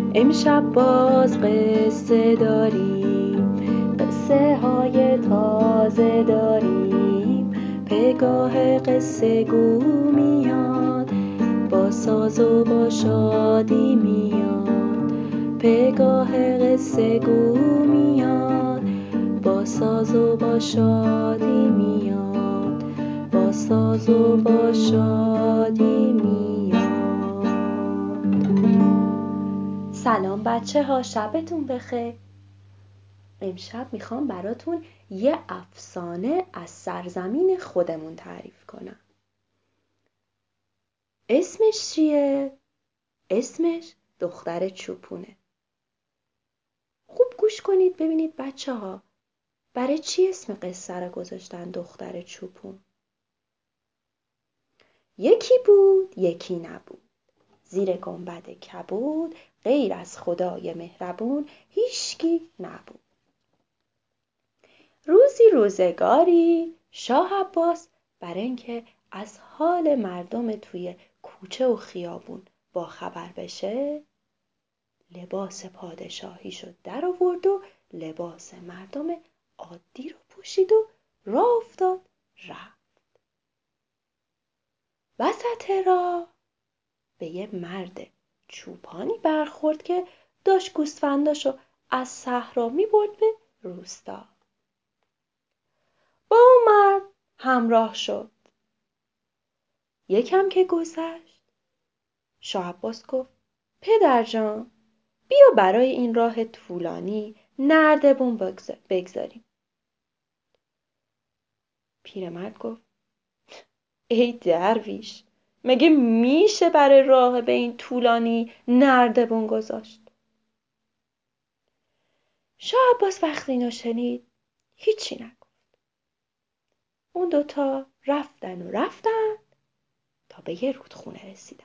امشب باز قصه داریم، قصه های تازه داریم. پگاه قصه گو میاد، با ساز و با شادی میاد. پگاه قصه گو میاد، با ساز و با شادی میاد. با ساز و با شادی میاد. سلام بچه ها، شبتون بخیر. امشب میخوام براتون یه افسانه از سرزمین خودمون تعریف کنم. اسمش چیه؟ اسمش دختر چوپونه. خوب گوش کنید ببینید بچه ها، برای چی اسم قصه رو گذاشتن دختر چوپون؟ یکی بود یکی نبود، زیر گنبد کبود، غیر از خدای مهربون هیچکی نبود. روزگاری شاه عباس برای اینکه از حال مردم توی کوچه و خیابون با خبر بشه، لباس پادشاهیشو در آورد و لباس مردم عادی رو پوشید و راه افتاد رفت. وسط راه به یه مرد چوپانی برخورد که داشت گوسفنداشو از صحرا می‌برد به روستا. با اون مرد همراه شد. یکم که گذشت، شاه عباس گفت پدر جان، بیا برای این راه طولانی نردبون بگذاریم. پیرمرد گفت ای درویش، مگه میشه برای راه به این طولانی نردبون گذاشت؟ شاه عباس وقتی اینو شنید هیچی نگفت. اون دوتا رفتن تا به یه رودخونه رسیدن.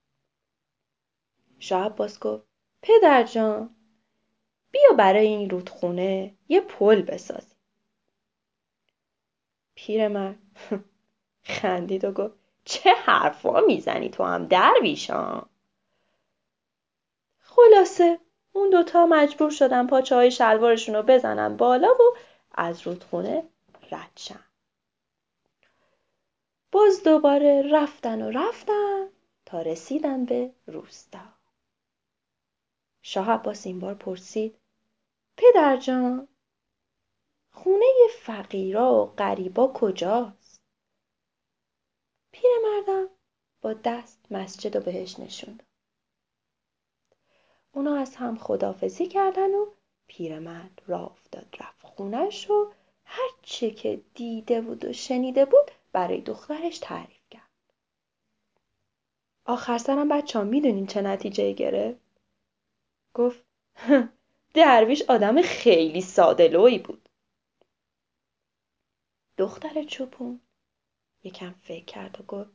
شاه عباس گفت پدر جان، بیا برای این رودخونه یه پل بسازیم. پیرمرد خندید و گفت چه حرفا میزنی تو هم درویشان؟ خلاصه اون دوتا مجبور شدن پاچه های شلوارشون رو بزنن بالا و از رودخونه رد شن. باز دوباره رفتن تا رسیدن به روستا. شاه عباس این بار پرسید پدر جان، خونه فقیرا و غریبا کجاست؟ پیرمردم با دست مسجد رو بهش نشوند. اونا از هم خداحافظی کردن و پیرمرد راه افتاد رفت خونش و هر چه که دیده بود و شنیده بود برای دخترش تعریف کرد. آخر سرم بچه‌ها میدونین چه نتیجه گرفت؟ گفت درویش آدم خیلی ساده‌لویی بود. دختر چوپون یکم فکر کرد و گفت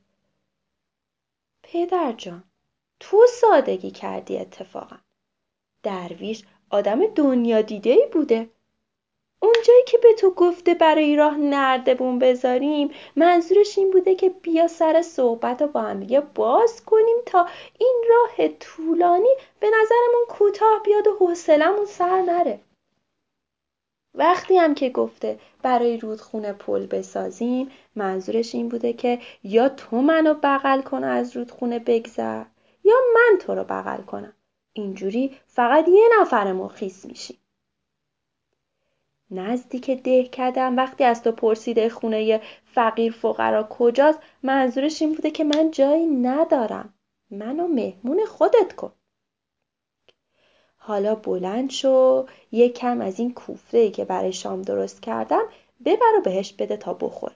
پدر جان، تو سادگی کردی اتفاقا. درویش آدم دنیا دیده‌ای بوده. اونجایی که به تو گفته برای راه نردبون بذاریم، منظورش این بوده که بیا سر صحبت رو با هم دیگه باز کنیم تا این راه طولانی به نظرمون کوتاه بیاد و حوصلمون سر نره. وقتی هم که گفته برای رودخونه پل بسازیم، منظورش این بوده که یا تو منو بغل کن از رودخونه بگذر یا من تو رو بغل کنم. اینجوری فقط یه نفرمون خیس میشیم. نزدیک دهکده‌ام وقتی از تو پرسیده خونه فقیر فقرا کجاست، منظورش این بوده که من جایی ندارم، منو مهمون خودت کن. حالا بلند شو یکم از این کوفته‌ای که برای شام درست کردم ببر و بهش بده تا بخوره.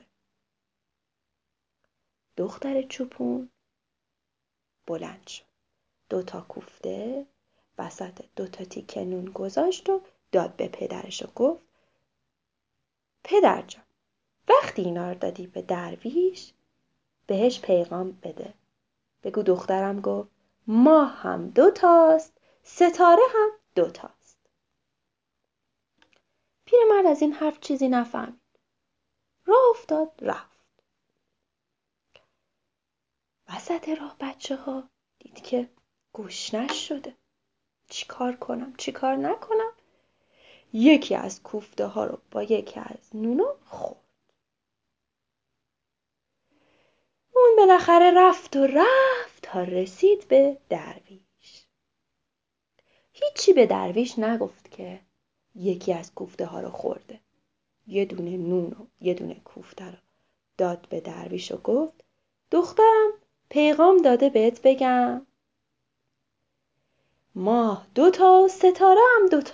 دختر چوپون بلند شد، 2 کوفته وسط 2 تیکه نون گذاشت و داد به پدرش و گفت پدر جان، وقتی اینا رو دادی به درویش بهش پیغام بده. بگو دخترم گفت ماه هم 2 ستاره هم 2 پیرمرد از این حرف چیزی نفهمید. راه افتاد رفت. وسط راه بچه ها دید که گشنش شده. چیکار کنم چیکار نکنم؟ یکی از کوفته ها رو با یکی از نونا خورد. اون بالاخره رفت تا رسید به درویش. هیچی به درویش نگفت که یکی از کوفته ها رو خورده. یه دونه نون و یه دونه کوفته رو داد به درویش و گفت دخترم پیغام داده بهت بگم ماه 2 ستاره هم 2.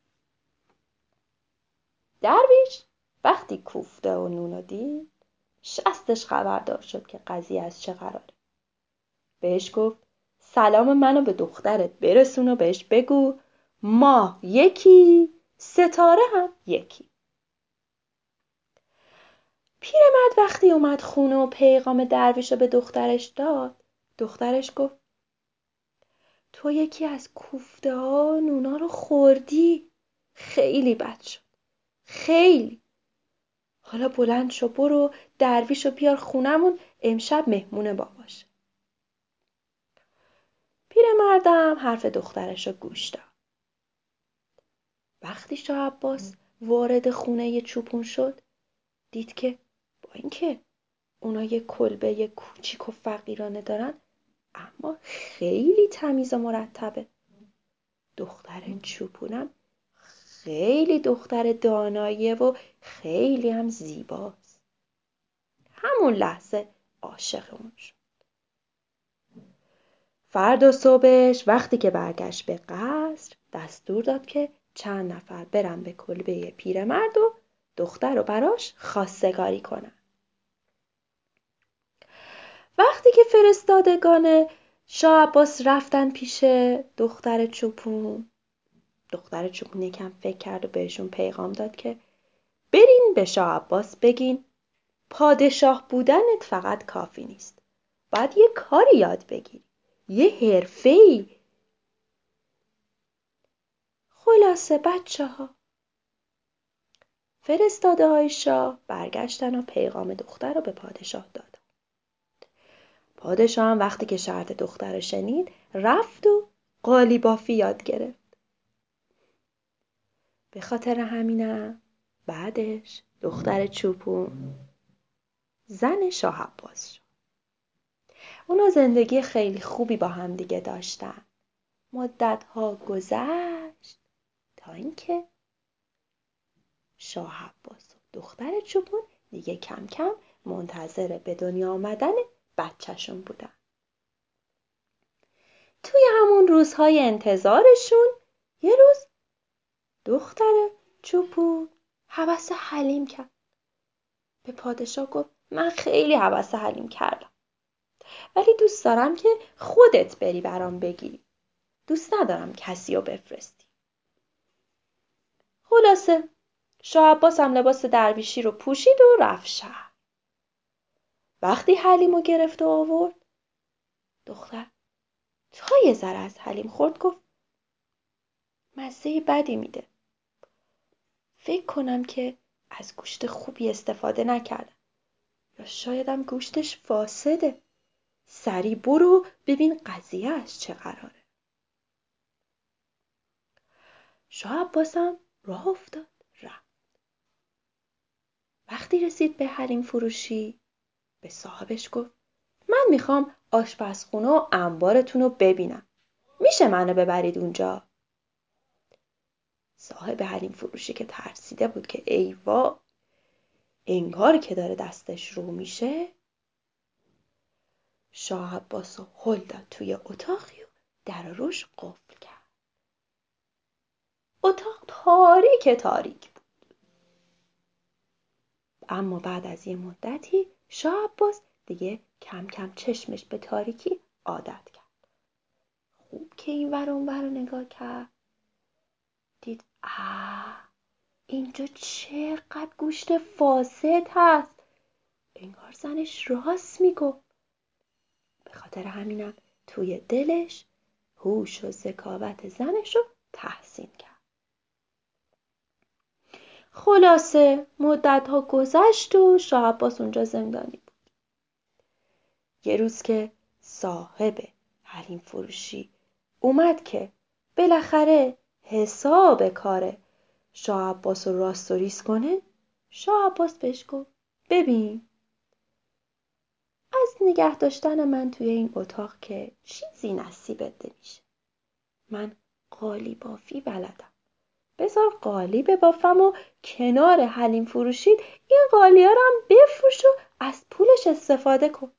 درویش وقتی کوفته و نون رو دید شستش خبردار شد که قضیه از چه قراره. بهش گفت سلام منو به دخترت برسون و بهش بگو ماه 1 ستاره هم 1. پیرمرد وقتی اومد خونه و پیغام درویش رو به دخترش داد، دخترش گفت تو یکی از کوفته ها و نونا رو خوردی. خیلی بد شد. خیلی. حالا بلند شو برو درویش رو بیار خونمون امشب مهمون باباشه. پیرمردم حرف دخترش رو گوش داد. وقتی شاه عباس وارد خونه چوپون شد دید که با اینکه اونا یه کلبه کوچیک و فقیرانه دارن اما خیلی تمیز و مرتبه. دختر چوپونم خیلی دختر داناییه و خیلی هم زیباست. همون لحظه عاشق اون شد. فردا صبحش وقتی که برگشت به قصر دستور داد که چند نفر برن به کلبه پیرمرد و دختر رو براش خواستگاری کنن. وقتی که فرستادگان شاه عباس رفتن پیش دختر چوپون یکم فکر کرد و بهشون پیغام داد که برین به شاه عباس بگین پادشاه بودنت فقط کافی نیست. باید یه کاری یاد بگیری. یه حرفه‌ای. خلاصه بچه‌ها فرستاده های شاه برگشتن و پیغام دختر رو به پادشاه دادن. پادشاه هم وقتی که شرط دختر رو شنید رفت و قالیبافی یاد گرفت. به خاطر همینم بعدش دختر چوپون زن شاه عباس شد. اونا زندگی خیلی خوبی با هم دیگه داشتن. مدت‌ها گذشت تا اینکه شاه عباس و دختر چوپون دیگه کم کم منتظر به دنیا آمدن بچه‌شون بودن. توی همون روزهای انتظارشون یه روز دختر چوپون هوس حلیم کرد. به پادشاه گفت من خیلی هوس حلیم کردم ولی دوست دارم که خودت بری برام بگیری. دوست ندارم کسی رو بفرستی. خلاصه شاه عباس هم لباس درویشی رو پوشید و رفت شهر. وقتی حلیمو گرفت و آورد دختر تا یه ذره از حلیم خورد گفت مزه بدی میده. فکر کنم که از گوشت خوبی استفاده نکردم یا شایدم گوشتش فاسده. سری برو ببین قضیه از چه قراره. شاه عباس هم راه افتاد رفت. وقتی رسید به حلیم فروشی به صاحبش گفت من میخوام آشپزخونه و انبارتون رو ببینم. میشه منو ببرید اونجا؟ صاحب حلیم فروشی که ترسیده بود که ای وا انگار که داره دستش رو میشه شاه عباس رو هل داد توی اتاقی و در روش قفل کرد. اتاق تاریک بود. اما بعد از یه مدتی شاه عباس دیگه کم کم چشمش به تاریکی عادت کرد. خوب که این ور اون ور رو نگاه کرد دید اینجا چقدر گوشت فاسد هست. انگار زنش راست میگفت. به خاطر همینم توی دلش هوش و ذکاوت زنش رو تحسین کرد. خلاصه مدت‌ها گذشت و شاه عباس اونجا زندانی بود. یه روز که صاحب حلیم فروشی اومد که بالاخره حساب کاره شاه عباس رو راست و ریز کنه. شاه عباس بهش گفت ببین، از نگه داشتن من توی این اتاق که چیزی نصیبت نمیشه. من قالی بافی بلدم. بذار قالی ببافم و کنار حلیم فروشید این قالیا رو هم بفروش و از پولش استفاده کن.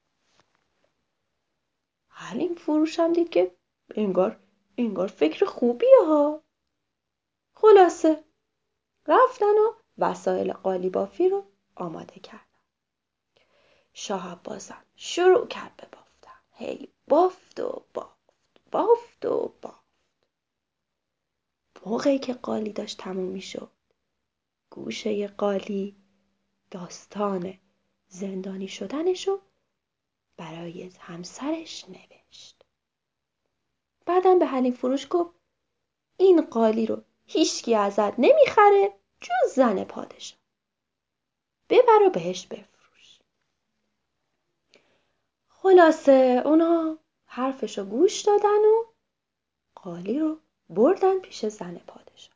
حلیم فروشم دید که انگار فکر خوبیه ها. خلاصه رفتن و وسایل قالی بافی رو آماده کردن. شاه عباسم شروع کرد به بافتن. هی بافت و بافت و بافت. موقعی که قالی داشت تموم می شد، گوشه قالی داستان زندانی شدنشو برای همسرش نوشت. بعدم به حلیم فروش گفت این قالی رو هیچکی ازت نمیخره جز زن پادشاه. ببر و بهش بفروش. خلاصه اونا حرفشو گوش دادن و قالی رو بردن پیش زن پادشاه.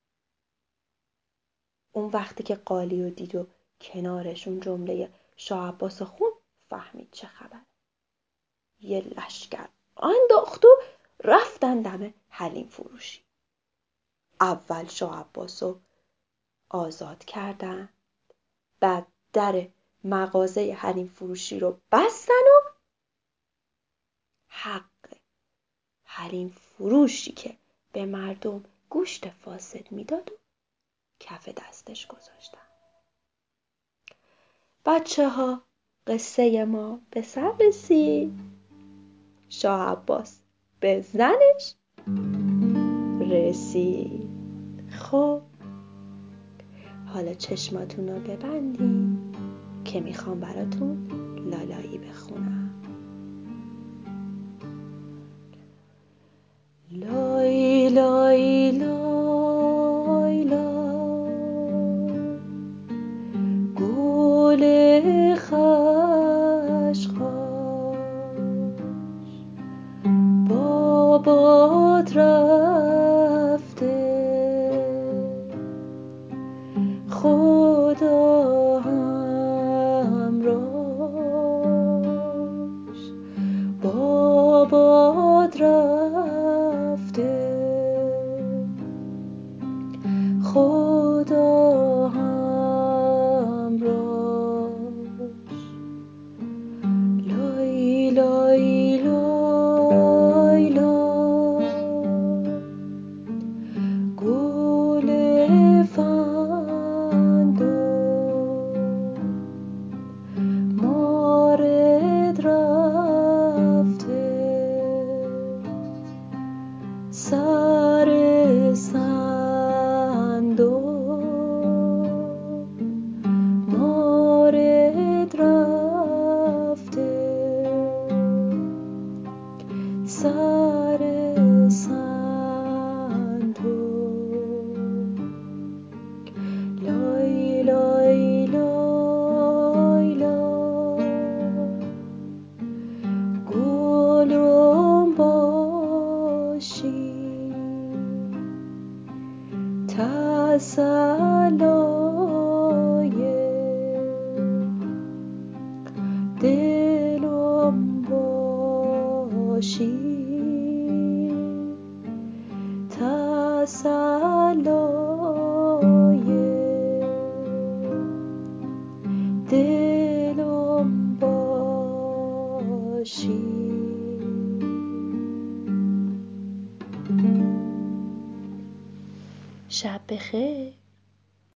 اون وقتی که قالی رو دید و کنارش اون جمله شاه عباس خون، فهمید چه خبره. یه لشکر انداخت و رفتن دم حلیم فروشی. اول شاه عباس رو آزاد کردن، بعد در مغازه حلیم فروشی رو بستن و حق حلیم فروشی که به مردم گوشت فاسد میداد و کف دستش گذاشتن. بچه ها، قصه ما به سر رسید. شاه عباس به زنش رسید. خب حالا چشماتون رو ببندین که میخوام براتون لالایی بخونم. لای لای لای لای گل خشخاش بابات رفته خدا همراهش بابات رفته خدا همراهش. لای لای لای لای گل مارد رفته سر صندوق مارد رفته سر صندوق. لای لای لای لای گلم باشی تسلای دلم باشی تسلای دلم باشی. شب بخیر.